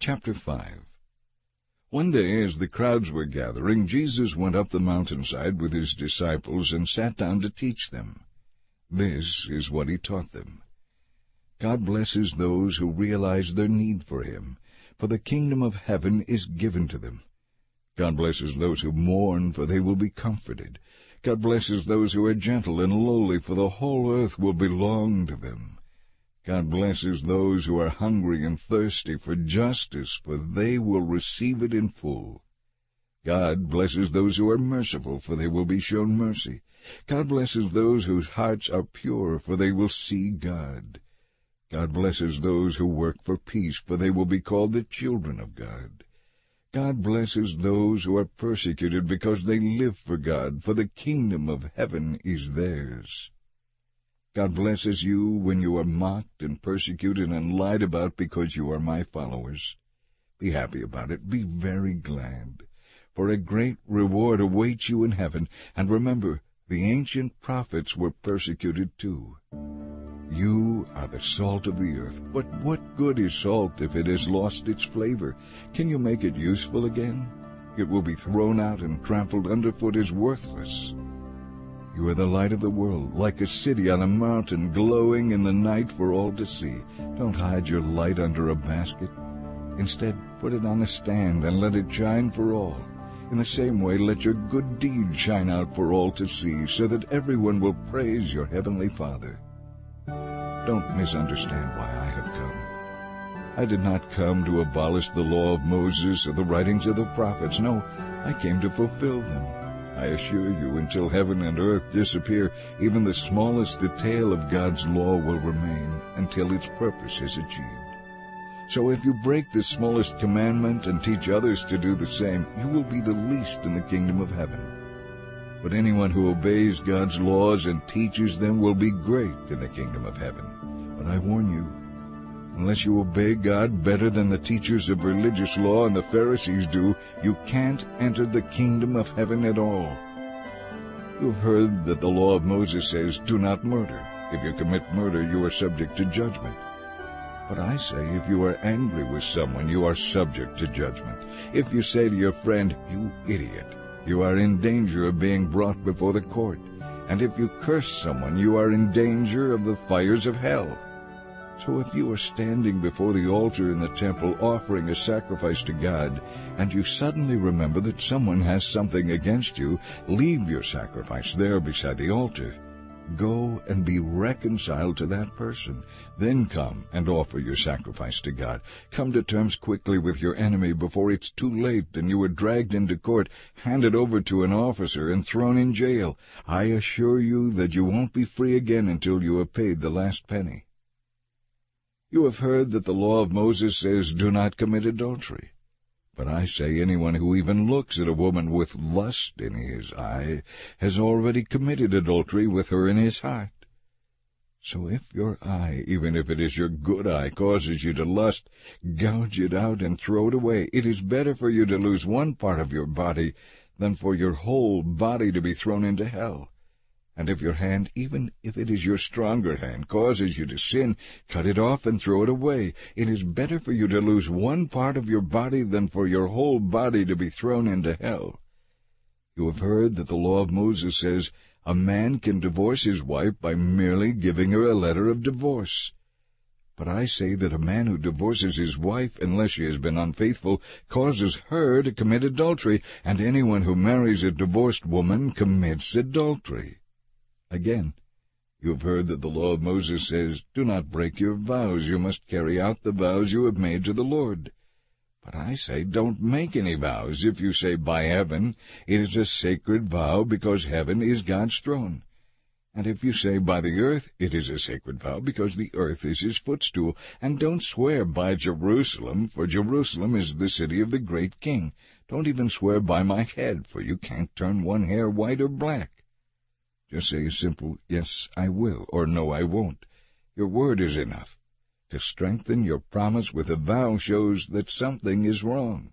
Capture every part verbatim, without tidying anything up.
Chapter five. One day, as the crowds were gathering, Jesus went up the mountainside with his disciples and sat down to teach them. This is what he taught them. God blesses those who realize their need for him, for the kingdom of heaven is given to them. God blesses those who mourn, for they will be comforted. God blesses those who are gentle and lowly, for the whole earth will belong to them. God blesses those who are hungry and thirsty for justice, for they will receive it in full. God blesses those who are merciful, for they will be shown mercy. God blesses those whose hearts are pure, for they will see God. God blesses those who work for peace, for they will be called the children of God. God blesses those who are persecuted because they live for God, for the kingdom of heaven is theirs. God blesses you when you are mocked and persecuted and lied about because you are my followers. Be happy about it. Be very glad, for a great reward awaits you in heaven. And remember, the ancient prophets were persecuted too. You are the salt of the earth. But what good is salt if it has lost its flavor? Can you make it useful again? It will be thrown out and trampled underfoot as worthless. You are the light of the world, like a city on a mountain, glowing in the night for all to see. Don't hide your light under a basket. Instead, put it on a stand and let it shine for all. In the same way, let your good deeds shine out for all to see, so that everyone will praise your heavenly Father. Don't misunderstand why I have come. I did not come to abolish the law of Moses or the writings of the prophets. No, I came to fulfill them. I assure you, until heaven and earth disappear, even the smallest detail of God's law will remain until its purpose is achieved. So if you break the smallest commandment and teach others to do the same, you will be the least in the kingdom of heaven. But anyone who obeys God's laws and teaches them will be great in the kingdom of heaven. But I warn you, unless you obey God better than the teachers of religious law and the Pharisees do, you can't enter the kingdom of heaven at all. You have heard that the law of Moses says, "Do not murder. If you commit murder, you are subject to judgment." But I say, if you are angry with someone, you are subject to judgment. If you say to your friend, "You idiot," you are in danger of being brought before the court. And if you curse someone, you are in danger of the fires of hell. So if you are standing before the altar in the temple offering a sacrifice to God, and you suddenly remember that someone has something against you, leave your sacrifice there beside the altar. Go and be reconciled to that person. Then come and offer your sacrifice to God. Come to terms quickly with your enemy before it's too late and you are dragged into court, handed over to an officer, and thrown in jail. I assure you that you won't be free again until you have paid the last penny. You have heard that the law of Moses says, "Do not commit adultery." But I say anyone who even looks at a woman with lust in his eye has already committed adultery with her in his heart. So if your eye, even if it is your good eye, causes you to lust, gouge it out and throw it away. It is better for you to lose one part of your body than for your whole body to be thrown into hell. And if your hand, even if it is your stronger hand, causes you to sin, cut it off and throw it away. It is better for you to lose one part of your body than for your whole body to be thrown into hell. You have heard that the law of Moses says a man can divorce his wife by merely giving her a letter of divorce. But I say that a man who divorces his wife, unless she has been unfaithful, causes her to commit adultery, and anyone who marries a divorced woman commits adultery. Again, you have heard that the law of Moses says, "Do not break your vows. You must carry out the vows you have made to the Lord." But I say, don't make any vows. If you say, "By heaven," it is a sacred vow because heaven is God's throne. And if you say, "By the earth," it is a sacred vow because the earth is his footstool. And don't swear by Jerusalem, for Jerusalem is the city of the great king. Don't even swear by my head, for you can't turn one hair white or black. Just say a simple, "Yes, I will," or "No, I won't." Your word is enough. To strengthen your promise with a vow shows that something is wrong.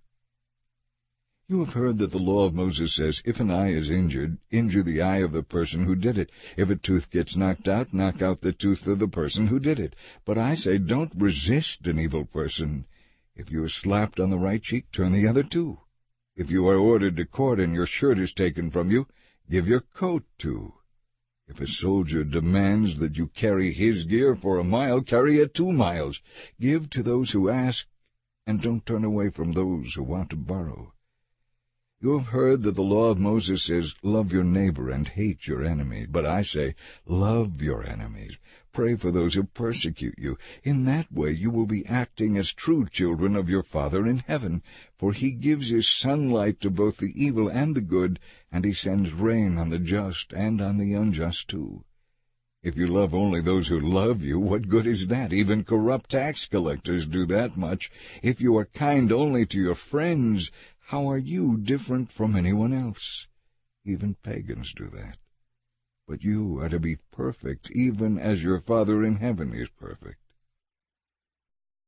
You have heard that the law of Moses says, if an eye is injured, injure the eye of the person who did it. If a tooth gets knocked out, knock out the tooth of the person who did it. But I say, don't resist an evil person. If you are slapped on the right cheek, turn the other too. If you are ordered to court and your shirt is taken from you, give your coat too. If a soldier demands that you carry his gear for a mile, carry it two miles. Give to those who ask, and don't turn away from those who want to borrow. You have heard that the law of Moses says, love your neighbor and hate your enemy. But I say, love your enemies. Pray for those who persecute you. In that way you will be acting as true children of your Father in heaven, for he gives his sunlight to both the evil and the good, and he sends rain on the just and on the unjust too. If you love only those who love you, what good is that? Even corrupt tax collectors do that much. If you are kind only to your friends, how are you different from anyone else? Even pagans do that. But you are to be perfect, even as your Father in heaven is perfect.